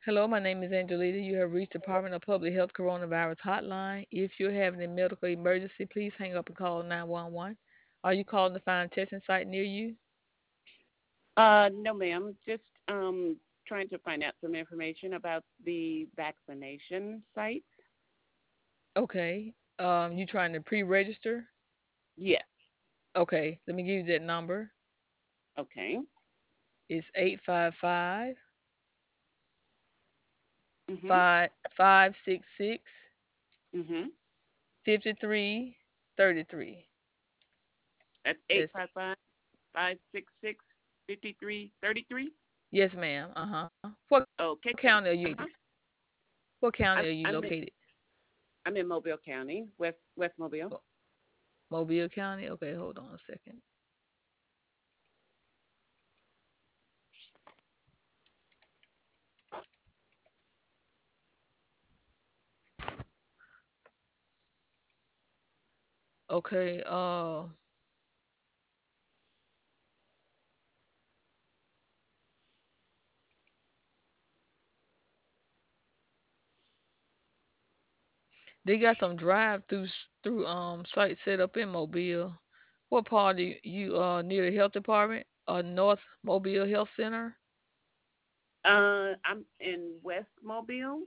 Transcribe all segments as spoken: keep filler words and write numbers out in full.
Hello, my name is Angelita. You have reached Department of Public Health Coronavirus Hotline. If you're having a medical emergency, please hang up and call nine one one. Are you calling to find a testing site near you? Uh, no, ma'am. Just um, trying to find out some information about the vaccination site. Okay. Um, you trying to pre-register? Yes. Okay, let me give you that number. Okay. It's eight five five, Mhm. five five six six, Mhm. five three three three. That's eight That's five five five six six fifty three thirty three. yes, ma'am. Uh-huh. What Okay. county are you Uh in? huh. What county I'm are you I'm in, located? I'm in Mobile County, West West Mobile. Mo- Mobile County? Okay, hold on a second. Okay, uh they got some drive throughs through um sites set up in Mobile. What part are you, you uh near the health department or North Mobile Health Center? Uh, I'm in West Mobile.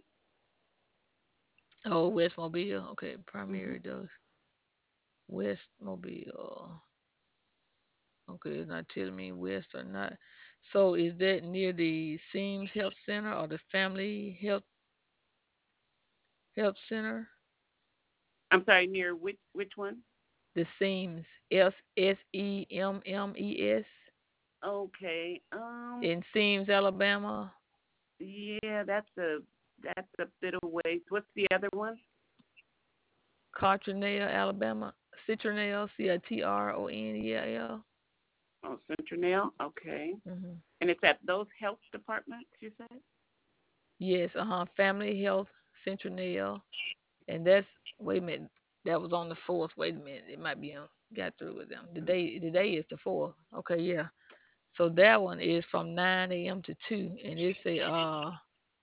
Oh, West Mobile. Okay, Mhm. primary dose. West Mobile. Okay, it's not telling me west or not. So is that near the Seams Health Center or the Family Health Health Center? I'm sorry, near which which one? The Seams, S S E M M E S, Okay. Um. in Seams, Alabama. Yeah, that's a that's a bit of ways. What's the other one? Citronelle, Alabama. Citronelle, C I T R O N E L L. Oh, Central. Okay. Mm-hmm. And it's at those health departments, you said? Yes, uh huh. Family Health Citronelle. And that's, wait a minute, that was on the fourth. Wait a minute, it might be on, got through with them. The day, the day is the fourth. Okay, yeah. So that one is from nine a m to two. And it's a uh,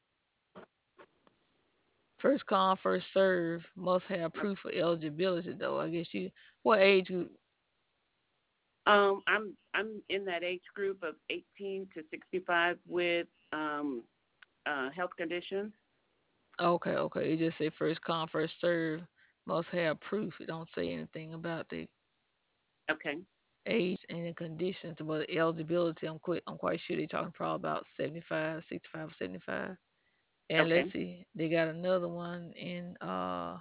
first come, first serve, must have proof of eligibility, though. I guess you, what age group? Um, I'm I'm in that age group of eighteen to sixty-five with um, uh, health conditions. Okay, okay. It just say first come, first serve. Must have proof. It don't say anything about the Okay. age and the conditions, but eligibility. I'm quite, I'm quite sure they're talking probably about seventy-five, sixty-five, seventy-five. And let's Okay. see, they got another one in uh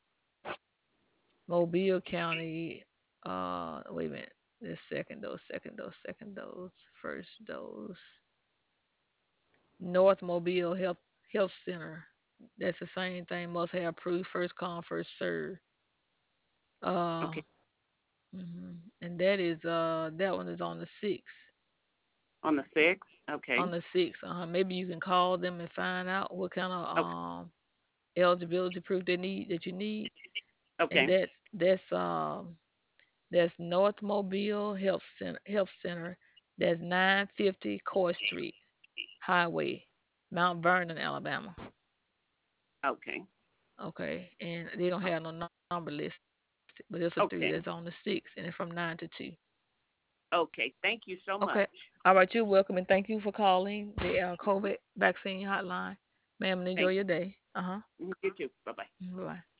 Mobile County. Uh, wait a minute. This second dose, second dose, second dose, first dose. North Mobile Health Health Center. That's the same thing. Must have proof. First come, first serve. Uh, Okay. mhm. And that is uh that one is on the sixth. On the sixth. Okay. On the sixth, uh maybe you can call them and find out what kind of Okay. um eligibility proof they need that you need. And Okay. that's that's um that's North Mobile Health Center Health Center. That's nine fifty Court Street Highway, Mount Vernon, Alabama. Okay. Okay, and they don't Oh, have no number listed, but it's a three that's on the okay. sixth, and it's from nine to two. Okay. Thank you so Okay. much. All right, you're welcome, and thank you for calling the uh, COVID vaccine hotline. Ma'am, and enjoy Thank your day. Uh huh. you. You too. Bye bye. Bye.